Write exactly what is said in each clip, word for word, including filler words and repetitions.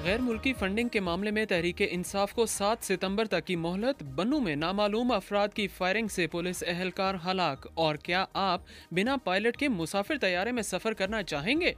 غیر ملکی فنڈنگ کے معاملے میں تحریک انصاف کو سات ستمبر تک کی مہلت، بنوں میں نامعلوم افراد کی فائرنگ سے پولیس اہلکار ہلاک، اور کیا آپ بنا پائلٹ کے مسافر طیارے میں سفر کرنا چاہیں گے؟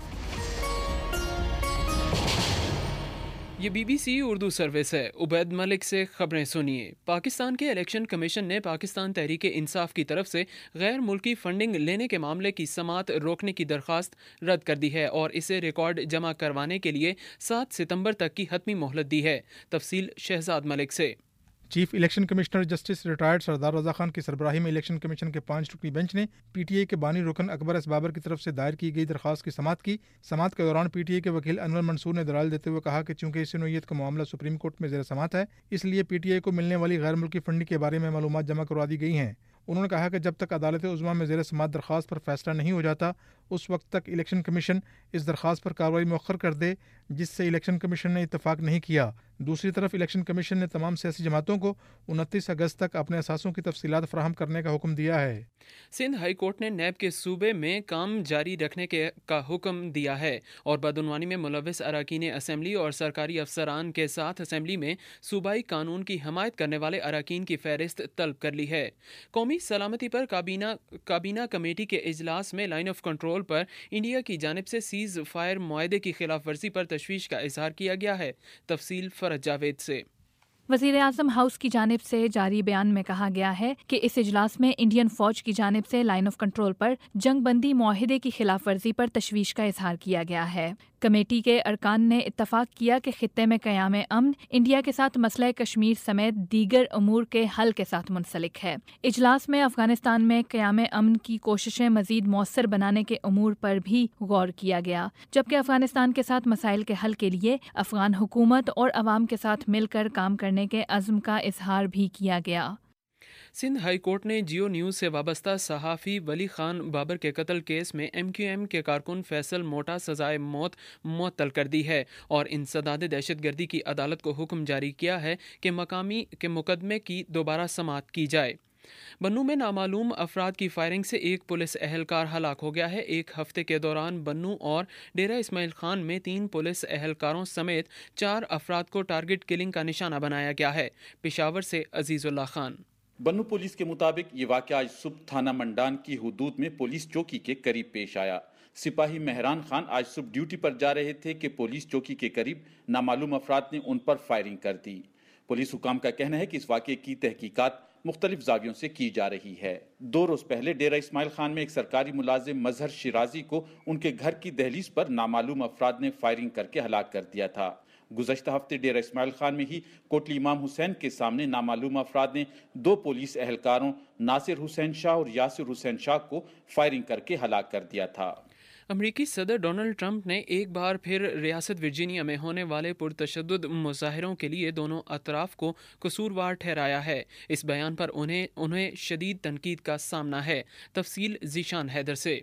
یہ B B C Urdu service ہے۔ عبید ملک سے خبریں سنیے۔ پاکستان کے الیکشن کمیشن نے پاکستان تحریک انصاف کی طرف سے غیر ملکی فنڈنگ لینے کے معاملے کی سماعت روکنے کی درخواست رد کر دی ہے اور اسے ریکارڈ جمع کروانے کے لیے سات ستمبر تک کی حتمی مہلت دی ہے۔ تفصیل شہزاد ملک سے۔ Chief election commissioner justice retired Sardar Raza Khan کی سربراہی میں الیکشن کمیشن کے پانچ رکنی بینچ نے پی ٹی آئی کے بانی رکن اکبر ایس بابر کی طرف سے دائر کی گئی درخواست کی سماعت کی۔ سماعت کے دوران پی ٹی آئی کے وکیل انور منصور نے دلائل دیتے ہوئے کہا کہ چونکہ اس نوعیت کا معاملہ سپریم کورٹ میں زیر سماعت ہے، اس لیے پی ٹی آئی کو ملنے والی غیر ملکی فنڈنگ کے بارے میں معلومات جمع کروا دی گئی ہیں۔ انہوں نے کہا کہ جب تک عدالت عظمیٰ میں زیر سماعت درخواست پر فیصلہ نہیں ہو جاتا، اس وقت تک الیکشن کمیشن اس درخواست پر کارروائی مؤخر کر دے جس سے الیکشن کمیشن نے اتفاق نہیں کیا۔ دوسری طرف الیکشن کمیشن نے تمام سیاسی جماعتوں کو انتیس اگست تک اپنے اثاثوں کی تفصیلات فراہم کرنے کا حکم دیا ہے۔ سندھ ہائی کورٹ نے نیب کے صوبے میں کام جاری رکھنے کے کا حکم دیا ہے اور بدعنوانی میں ملوث اراکین اسمبلی اور سرکاری افسران کے ساتھ اسمبلی میں صوبائی قانون کی حمایت کرنے والے اراکین کی فہرست طلب کر لی ہے۔ قومی سلامتی پر کابینہ کابینہ کمیٹی کے اجلاس میں لائن آف کنٹرول پر انڈیا کی جانب سے سیز فائر معاہدے کی خلاف ورزی پر تشویش کا اظہار کیا گیا ہے۔ تفصیل فرج جاوید سے۔ وزیر اعظم ہاؤس کی جانب سے جاری بیان میں کہا گیا ہے کہ اس اجلاس میں انڈین فوج کی جانب سے لائن آف کنٹرول پر جنگ بندی معاہدے کی خلاف ورزی پر تشویش کا اظہار کیا گیا ہے۔ کمیٹی کے ارکان نے اتفاق کیا کہ خطے میں قیام امن انڈیا کے ساتھ مسئلہ کشمیر سمیت دیگر امور کے حل کے ساتھ منسلک ہے۔ اجلاس میں افغانستان میں قیام امن کی کوششیں مزید مؤثر بنانے کے امور پر بھی غور کیا گیا، جبکہ افغانستان کے ساتھ مسائل کے حل کے لیے افغان حکومت اور عوام کے ساتھ مل کر کام کرنے کے عزم کا اظہار بھی کیا گیا۔ سندھ ہائی کورٹ نے جیو نیوز سے وابستہ صحافی ولی خان بابر کے قتل کیس میں ایم کیو ایم کے کارکن فیصل موٹا سزائے موت معطل کر دی ہے اور انسداد دہشت گردی کی عدالت کو حکم جاری کیا ہے کہ مقامی کے مقدمے کی دوبارہ سماعت کی جائے۔ بنوں میں نامعلوم افراد کی فائرنگ سے ایک پولیس اہلکار ہلاک ہو گیا ہے۔ ایک ہفتے کے دوران بنوں اور ڈیرہ اسماعیل خان میں تین پولیس اہلکاروں سمیت چار افراد کو ٹارگٹ کلنگ کا نشانہ بنایا گیا ہے۔ پشاور سے عزیز اللہ خان۔ بنوں پولیس کے مطابق یہ واقعہ آج صبح تھانہ منڈان کی حدود میں پولیس چوکی کے قریب پیش آیا۔ سپاہی مہران خان آج صبح ڈیوٹی پر جا رہے تھے کہ پولیس چوکی کے قریب نامعلوم افراد نے ان پر فائرنگ کر دی۔ پولیس حکام کا کہنا ہے کہ اس واقعے کی تحقیقات مختلف زاویوں سے کی جا رہی ہے۔ دو روز پہلے ڈیرہ اسماعیل خان میں ایک سرکاری ملازم مظہر شیرازی کو ان کے گھر کی دہلیز پر نامعلوم افراد نے فائرنگ کر کے ہلاک کر دیا تھا۔ گزشتہ ہفتے ڈیرہ اسماعیل خان میں ہی کوٹلی امام حسین کے سامنے نامعلوم افراد نے دو پولیس اہلکاروں ناصر حسین شاہ اور یاسر حسین شاہ کو فائرنگ کر کے ہلاک کر دیا تھا۔ امریکی صدر ڈونلڈ ٹرمپ نے ایک بار پھر ریاست ورجینیا میں ہونے والے پرتشدد مظاہروں کے لیے دونوں اطراف کو قصوروار ٹھہرایا ہے۔ اس بیان پر انہیں انہیں شدید تنقید کا سامنا ہے۔ تفصیل ذیشان حیدر سے۔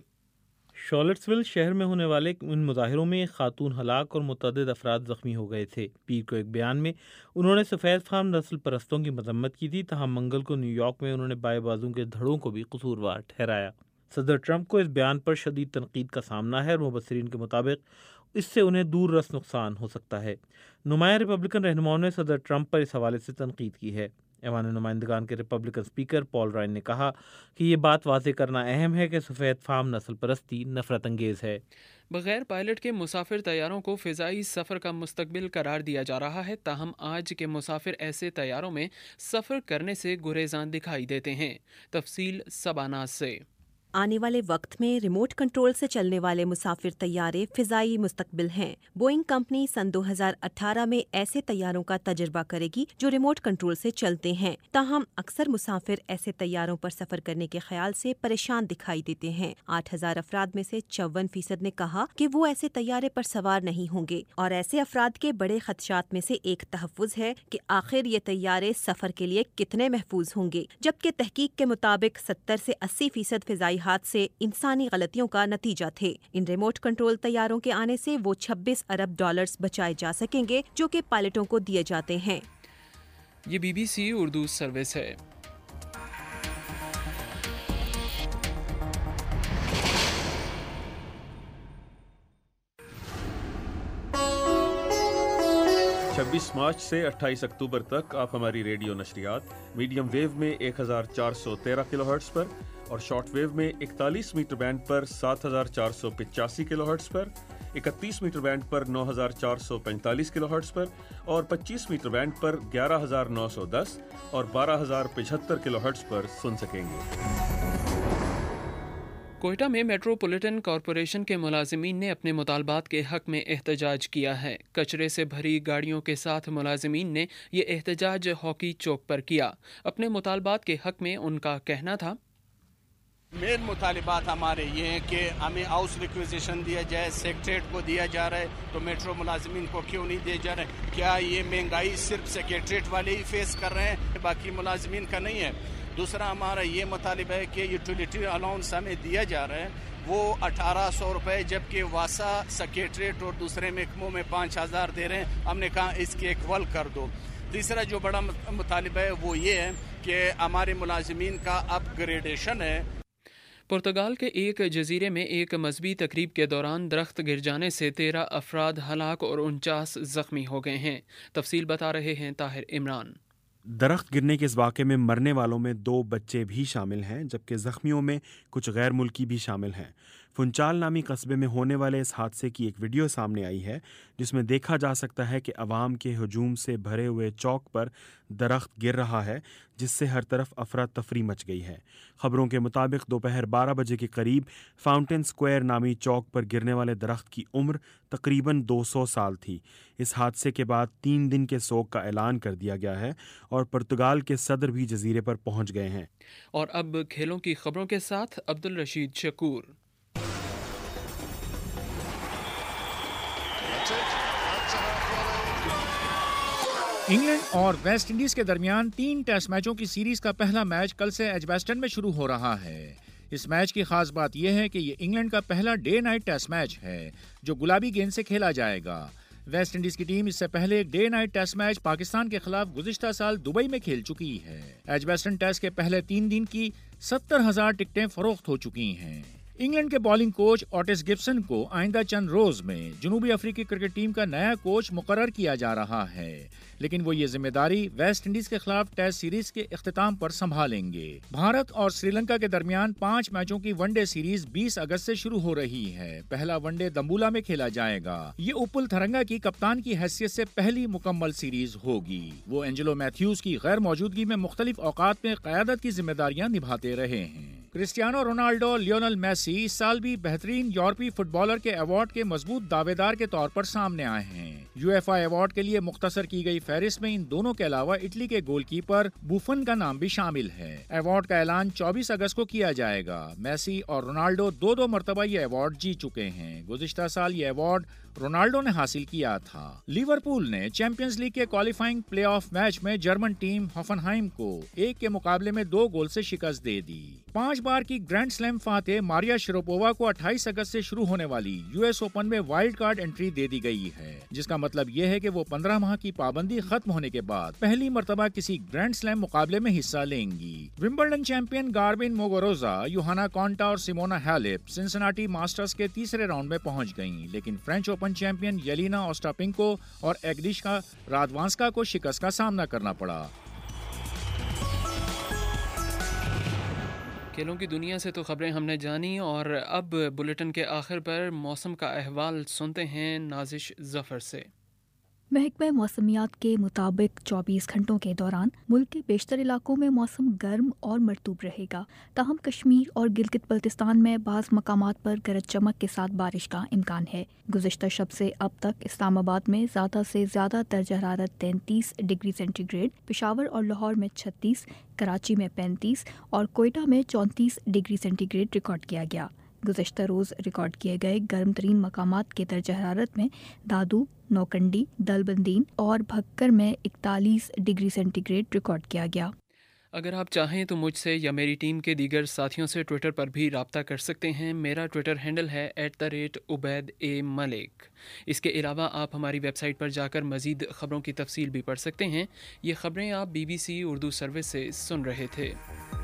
شارلٹسول شہر میں ہونے والے ان مظاہروں میں ایک خاتون ہلاک اور متعدد افراد زخمی ہو گئے تھے۔ پیر کو ایک بیان میں انہوں نے سفید فام نسل پرستوں کی مذمت کی تھی، تاہم منگل کو نیو یارک میں انہوں نے بائیں بازو کے دھڑوں کو بھی قصوروار ٹھہرایا۔ صدر ٹرمپ کو اس بیان پر شدید تنقید کا سامنا ہے اور مبصرین کے مطابق اس سے انہیں دور رس نقصان ہو سکتا ہے۔ نمایاں ریپبلکن رہنماؤں نے صدر ٹرمپ پر اس حوالے سے تنقید کی ہے۔ ایوان نمائندگان کے ریپبلکن اسپیکر پال رائن نے کہا کہ یہ بات واضح کرنا اہم ہے کہ سفید فام نسل پرستی نفرت انگیز ہے۔ بغیر پائلٹ کے مسافر طیاروں کو فضائی سفر کا مستقبل قرار دیا جا رہا ہے، تاہم آج کے مسافر ایسے طیاروں میں سفر کرنے سے گریزاں دکھائی دیتے ہیں۔ تفصیل سباناز سے۔ آنے والے وقت میں ریموٹ کنٹرول سے چلنے والے مسافر طیارے فضائی مستقبل ہیں۔ بوئنگ کمپنی سن دو ہزار اٹھارہ میں ایسے طیاروں کا تجربہ کرے گی جو ریموٹ کنٹرول سے چلتے ہیں، تاہم اکثر مسافر ایسے طیاروں پر سفر کرنے کے خیال سے پریشان دکھائی دیتے ہیں۔ آٹھ ہزار افراد میں سے چون فیصد نے کہا کہ وہ ایسے طیارے پر سوار نہیں ہوں گے، اور ایسے افراد کے بڑے خدشات میں سے ایک تحفظ ہے کہ آخر یہ طیارے سفر کے لیے کتنے محفوظ ہوں گے، جبکہ تحقیق کے مطابق ستر سے اسی فیصد فضائی حادثے انسانی غلطیوں کا نتیجہ تھے۔ ان ریموٹ کنٹرول طیاروں کے آنے سے وہ چھبیس ارب ڈالرز بچائے جا سکیں گے جو کہ پائلٹوں کو دیے جاتے ہیں۔ یہ B B C Urdu service ہے۔ छब्बीस मार्च से अट्ठाईस अक्टूबर तक आप हमारी रेडियो नशरियात मीडियम वेव में एक हज़ार चार सौ तेरह किलोहर्ट्ज़ पर और शॉर्ट वेव में इकतालीस मीटर बैंड पर सात हज़ार चार सौ पचासी किलोहर्ट्ज़ पर, इकतीस मीटर बैंड पर नौ हज़ार चार सौ पैंतालीस किलोहर्ट्ज़ पर और पच्चीस मीटर बैंड पर ग्यारह हज़ार नौ सौ दस और बारह हज़ार पचहत्तर किलोहर्ट्ज़ पर सुन सकेंगे। कोयटा में मेट्रोपॉलिटन कॉरपोरेशन के मुलाजिमीन ने अपने मुतालबात के हक में एहतजाज किया है। कचरे से भरी गाड़ियों के साथ मुलाजिमीन ने ये एहतजाज हॉकी चौक पर किया। अपने मुतालबात के हक में उनका कहना था, मेन मुतालिबात हमारे ये हैं कि हमें हाउस रिक्विजिशन दिया जाए, सेक्रेटरीट को दिया जा रहा है तो मेट्रो मुलाजिमीन को क्यों नहीं दिया जा रहा है? क्या ये महंगाई सिर्फ सेक्रेटरीट वाले ही फेस कर रहे हैं, बाकी मुलाजिमीन का नहीं है? दूसरा हमारा ये मुतालिबा है कि यूटिलिटी अलाउंस हमें दिया जा रहा है वो अठारह सौ रुपये, जबकि वासा सेक्रेटरीट और दूसरे महकमों में पाँच हज़ार दे रहे हैं। हमने कहा इसके इक्वल कर दो। तीसरा जो बड़ा मुतालिबा है वो ये है कि हमारे मुलाजिमीन का अपग्रेडेशन है। पुर्तगाल के एक जजीरे में एक मजहबी तकरीब के दौरान दरख्त गिर जाने से तेरह अफराद हलाक और उनचास जख्मी हो गए हैं। तफसील बता रहे हैं ताहिर इमरान। दरख्त गिरने के इस वाक़े में मरने वालों में दो बच्चे भी शामिल हैं, जबकि ज़ख्मियों में कुछ गैर मुल्की भी शामिल हैं। फुंचाल नामी कस्बे में होने वाले इस हादसे की एक वीडियो सामने आई है, जिसमें देखा जा सकता है कि अवाम के हजूम से भरे हुए चौक पर दरख्त गिर रहा है, जिससे हर तरफ अफरा तफरी मच गई है। खबरों के मुताबिक दोपहर बारह बजे के करीब फाउंटेन स्क्वायर नामी चौक पर गिरने वाले दरख्त की उम्र तकरीबन दो सौ साल थी। इस हादसे के बाद तीन दिन के सोग का ऐलान कर दिया गया है और पुर्तगाल के सदर भी जजीरे पर पहुंच गए हैं। और अब खेलों की खबरों के साथ अब्दुल रशीद शकूर। इंग्लैंड और वेस्ट इंडीज के दरमियान तीन टेस्ट मैचों की सीरीज का पहला मैच कल से एजबेस्टन में शुरू हो रहा है। इस मैच की खास बात यह है कि ये इंग्लैंड का पहला डे नाइट टेस्ट मैच है जो गुलाबी गेंद से खेला जाएगा। वेस्ट इंडीज की टीम इससे पहले एक day night test match Pakistan के खिलाफ गुज़िश्ता साल दुबई में खेल चुकी है। एजबेस्टन टेस्ट के पहले तीन दिन की सत्तर हजार टिकटें फरोख्त हो चुकी हैं। इंग्लैंड के बॉलिंग कोच ऑटिस गिब्सन को आइंदा चंद रोज में जनूबी अफ्रीकी क्रिकेट टीम का नया कोच मुकर्रर किया जा रहा है, लेकिन वो ये जिम्मेदारी वेस्ट इंडीज के खिलाफ टेस्ट सीरीज के इख्तिताम पर संभालेंगे। भारत और श्रीलंका के दरमियान पाँच मैचों की वनडे सीरीज बीस अगस्त से शुरू हो रही है। पहला वनडे दम्बुला में खेला जाएगा। ये उपुल थरंगा की कप्तान की हैसियत से पहली मुकम्मल सीरीज होगी। वो एंजेलो मैथ्यूज की गैर मौजूदगी में मुख्तलिफ औकात में क़यादत की जिम्मेदारियां निभाते रहे हैं। क्रिस्टियानो रोनाल्डो, लियोनेल मेसी इस साल भी बेहतरीन यूरोपीय फुटबॉलर के अवार्ड के मजबूत दावेदार के तौर पर सामने आए हैं। यूएफए अवार्ड के लिए मुख्तसर की गई फहरिस्त में इन दोनों के अलावा इटली के गोलकीपर बुफन का नाम भी शामिल है। अवार्ड का ऐलान चौबीस अगस्त को किया जाएगा। मेसी और रोनाल्डो दो दो मरतबा ये अवार्ड जीत चुके हैं। गुज़िश्ता साल ये अवार्ड रोनाल्डो ने हासिल किया था। लिवरपूल ने चैंपियंस लीग के क्वालिफाइंग प्लेऑफ मैच में जर्मन टीम हॉफनहाइम को एक के मुकाबले में दो गोल से शिकस्त दे दी। पांच बार की ग्रैंड स्लैम फाते मारिया शरापोवा को अट्ठाईस अगस्त से शुरू होने वाली यूएस ओपन में वाइल्ड कार्ड एंट्री दे दी गई है, जिसका मतलब ये है कि वो पंद्रह माह की पाबंदी खत्म होने के बाद पहली मर्तबा किसी ग्रैंड स्लैम मुकाबले में हिस्सा लेंगी। Wimbledon champion Garbine Muguruza, Johanna Konta और सिमोना हालेप सिंसिनाटी मास्टर्स के तीसरे राउंड में पहुंच गयीं, लेकिन French Open champion Jelena Ostapenko और एग्निश्का रादवांस्का को शिकस्त का सामना करना पड़ा। खेलों की दुनिया से तो खबरें हमने जानी, और अब बुलेटिन के आखिर पर मौसम का अहवाल सुनते हैं नाजिश जफर से। महकमा मौसमियात के मुताबिक चौबीस घंटों के दौरान मुल्क के बेशतर इलाकों में मौसम गर्म और मरतूब रहेगा। ताहम कश्मीर और गिलगित बल्तिस्तान में बाज़ मकामात पर गरज चमक के साथ बारिश का इम्कान है। गुज़िश्ता शब से अब तक इस्लामाबाद में ज़्यादा से ज़्यादा दर्जा हरारत तैंतीस डिग्री सेंटीग्रेड, पेशावर और लाहौर में छत्तीस, कराची में पैंतीस और कोयटा में चौंतीस डिग्री सेंटीग्रेड रिकॉर्ड किया गया। गुज़श्ता रोज़ रिकॉर्ड किए गए गर्म तरीन मकामात के दर्जा हरारत में दादू, नौकंडी, दलबंदीन और भक्कर में इकतालीस डिग्री सेंटीग्रेड रिकॉर्ड किया गया। अगर आप चाहें तो मुझसे या मेरी टीम के दीगर साथियों से ट्विटर पर भी रब्ता कर सकते हैं। मेरा ट्विटर हैंडल है at the rate Ubaid A Malik. इसके अलावा आप हमारी वेबसाइट पर जाकर मज़ीद ख़बरों की तफसील भी पढ़ सकते हैं। ये ख़बरें आप B B C Urdu service से सुन रहे थे।